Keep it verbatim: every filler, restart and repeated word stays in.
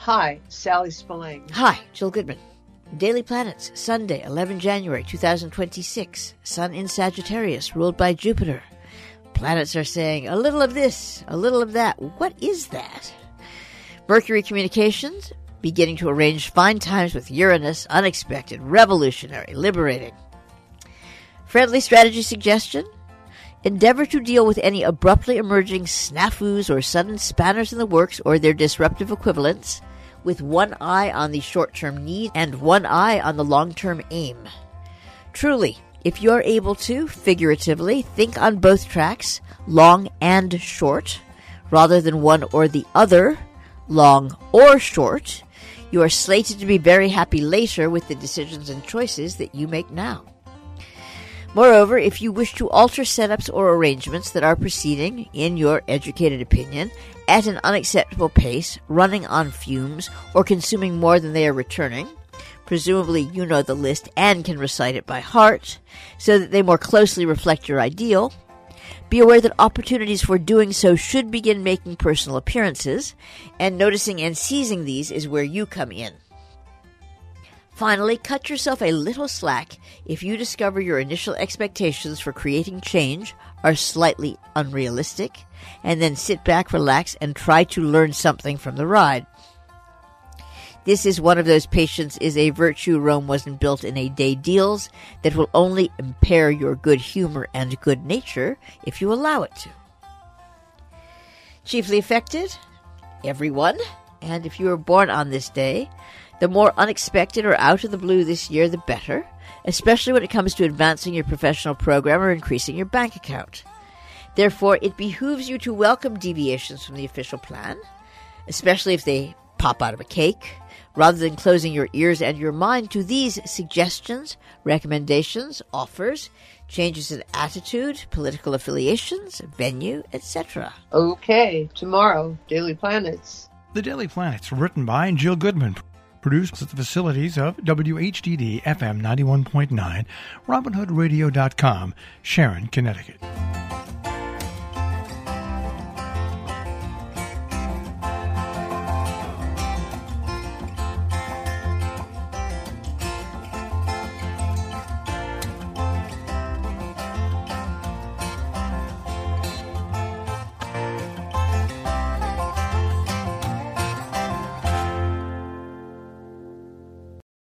Hi, Sally Spillane. Hi, Jill Goodman. Daily Planets, Sunday, the eleventh of January, two thousand twenty-six. Sun in Sagittarius, ruled by Jupiter. Planets are saying, a little of this, a little of that. What is that? Mercury communications, beginning to arrange fine times with Uranus, unexpected, revolutionary, liberating. Friendly strategy suggestion, endeavor to deal with any abruptly emerging snafus or sudden spanners in the works or their disruptive equivalents with one eye on the short-term need and one eye on the long-term aim. Truly, if you are able to, figuratively, think on both tracks, long and short, rather than one or the other, long or short, you are slated to be very happy later with the decisions and choices that you make now. Moreover, if you wish to alter setups or arrangements that are proceeding, in your educated opinion, at an unacceptable pace, running on fumes, or consuming more than they are returning, presumably you know the list and can recite it by heart, so that they more closely reflect your ideal, be aware that opportunities for doing so should begin making personal appearances, and noticing and seizing these is where you come in. Finally, cut yourself a little slack if you discover your initial expectations for creating change are slightly unrealistic, and then sit back, relax, and try to learn something from the ride. This is one of those patience is a virtue Rome wasn't built in a day deals that will only impair your good humor and good nature if you allow it to. Chiefly affected? Everyone. And if you were born on this day, the more unexpected or out of the blue this year, the better, especially when it comes to advancing your professional program or increasing your bank account. Therefore, it behooves you to welcome deviations from the official plan, especially if they pop out of a cake, rather than closing your ears and your mind to these suggestions, recommendations, offers, changes in attitude, political affiliations, venue, et cetera. Okay, tomorrow, Daily Planets. The Daily Planets, written by Jill Goodman. Produced at the facilities of W H D D F M ninety-one point nine, Robin Hood Radio dot com, Sharon, Connecticut.